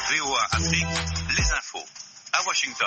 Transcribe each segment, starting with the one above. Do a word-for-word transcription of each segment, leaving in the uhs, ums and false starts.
V O A Afrique, les infos à Washington.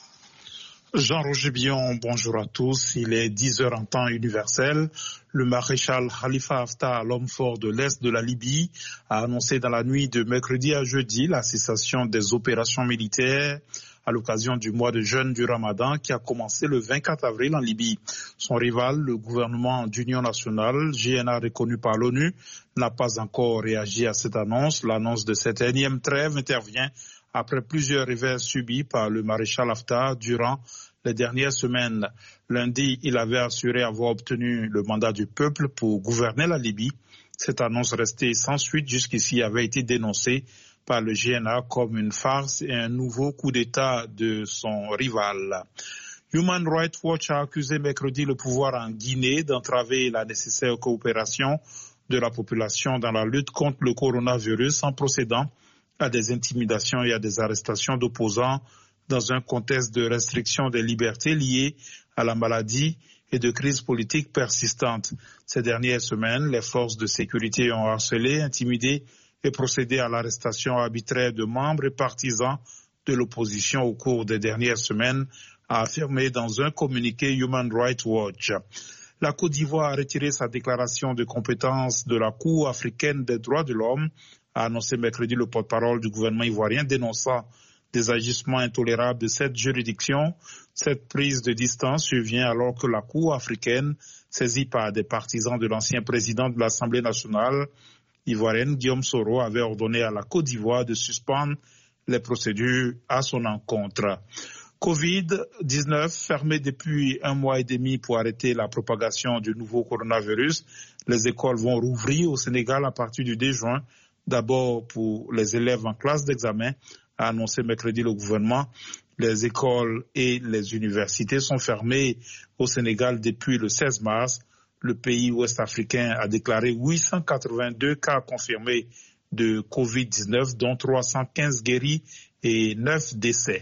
Jean-Roger Billon, bonjour à tous. Il est dix heures en temps universel. Le maréchal Khalifa Haftar, l'homme fort de l'Est de la Libye, a annoncé dans la nuit de mercredi à jeudi la cessation des opérations militaires à l'occasion du mois de jeûne du Ramadan qui a commencé le vingt-quatre avril en Libye. Son rival, le gouvernement d'union nationale, G N A reconnu par l'ONU, n'a pas encore réagi à cette annonce. L'annonce de cette énième trêve intervient après plusieurs revers subis par le maréchal Haftar durant les dernières semaines. Lundi, il avait assuré avoir obtenu le mandat du peuple pour gouverner la Libye. Cette annonce restée sans suite jusqu'ici avait été dénoncée par le G N A comme une farce et un nouveau coup d'État de son rival. Human Rights Watch a accusé mercredi le pouvoir en Guinée d'entraver la nécessaire coopération de la population dans la lutte contre le coronavirus en procédant à des intimidations et à des arrestations d'opposants dans un contexte de restriction des libertés liées à la maladie et de crise politique persistante. Ces dernières semaines, les forces de sécurité ont harcelé, intimidé et procédé à l'arrestation arbitraire de membres et partisans de l'opposition au cours des dernières semaines, a affirmé dans un communiqué Human Rights Watch. La Côte d'Ivoire a retiré sa déclaration de compétence de la Cour africaine des droits de l'homme, a annoncé mercredi le porte-parole du gouvernement ivoirien, dénonçant des agissements intolérables de cette juridiction. Cette prise de distance survient alors que la Cour africaine, saisie par des partisans de l'ancien président de l'Assemblée nationale ivoirienne, Guillaume Soro, avait ordonné à la Côte d'Ivoire de suspendre les procédures à son encontre. covid dix-neuf, fermé depuis un mois et demi pour arrêter la propagation du nouveau coronavirus. Les écoles vont rouvrir au Sénégal à partir du deux juin. D'abord pour les élèves en classe d'examen, a annoncé mercredi le gouvernement. Les écoles et les universités sont fermées au Sénégal depuis le seize mars. Le pays ouest-africain a déclaré huit cent quatre-vingt-deux cas confirmés de covid dix-neuf, dont trois cent quinze guéris et neuf décès.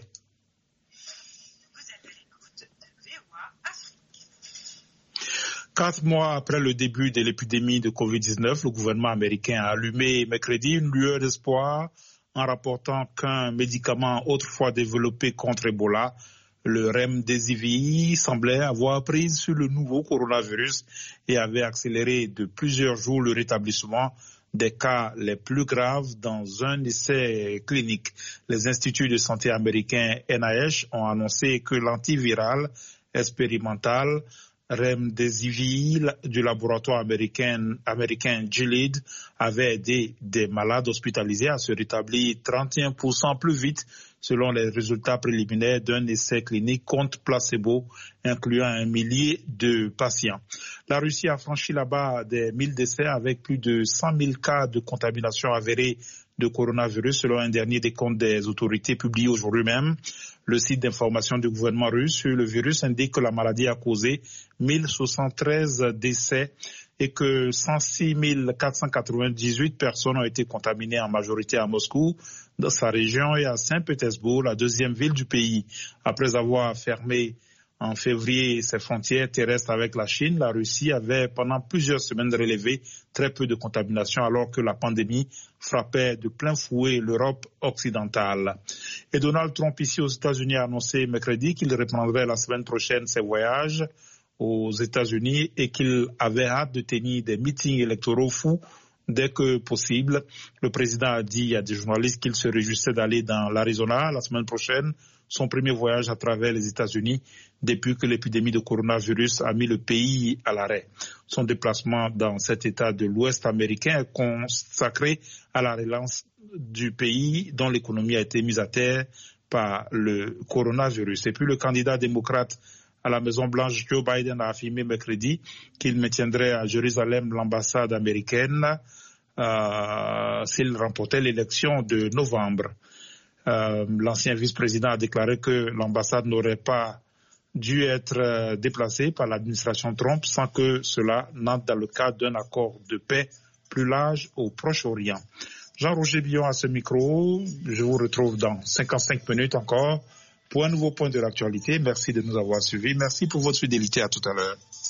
Quatre mois après le début de l'épidémie de covid dix-neuf, le gouvernement américain a allumé mercredi une lueur d'espoir en rapportant qu'un médicament autrefois développé contre Ebola, le Remdesivir, semblait avoir prise sur le nouveau coronavirus et avait accéléré de plusieurs jours le rétablissement des cas les plus graves dans un essai clinique. Les instituts de santé américains N I H ont annoncé que l'antiviral expérimental Remdesivir du laboratoire américain, américain Gilead avait aidé des malades hospitalisés à se rétablir trente et un pour cent plus vite selon les résultats préliminaires d'un essai clinique contre placebo incluant un millier de patients. La Russie a franchi la barre des mille décès avec plus de cent mille cas de contamination avérée de coronavirus selon un dernier décompte des autorités publié aujourd'hui même. Le site d'information du gouvernement russe sur le virus indique que la maladie a causé mille soixante-treize décès et que cent six mille quatre cent quatre-vingt-dix-huit personnes ont été contaminées en majorité à Moscou, dans sa région, et à Saint-Pétersbourg, la deuxième ville du pays. Après avoir fermé en février ses frontières terrestres avec la Chine, la Russie avait pendant plusieurs semaines relevé très peu de contamination alors que la pandémie frappait de plein fouet l'Europe occidentale. Et Donald Trump ici aux États-Unis a annoncé mercredi qu'il reprendrait la semaine prochaine ses voyages aux États-Unis et qu'il avait hâte de tenir des meetings électoraux fous dès que possible. Le président a dit à des journalistes qu'il se réjouissait d'aller dans l'Arizona la semaine prochaine, son premier voyage à travers les États-Unis depuis que l'épidémie de coronavirus a mis le pays à l'arrêt. Son déplacement dans cet État de l'Ouest américain est consacré à la relance du pays dont l'économie a été mise à terre par le coronavirus. Et puis le candidat démocrate à la Maison-Blanche, Joe Biden, a affirmé mercredi qu'il maintiendrait à Jérusalem l'ambassade américaine euh, s'il remportait l'élection de novembre. Euh, l'ancien vice-président a déclaré que l'ambassade n'aurait pas dû être déplacée par l'administration Trump sans que cela n'entre dans le cadre d'un accord de paix plus large au Proche-Orient. Jean-Roger Billon à ce micro. Je vous retrouve dans cinquante-cinq minutes encore pour un nouveau point de l'actualité. Merci de nous avoir suivis. Merci pour votre fidélité. À tout à l'heure.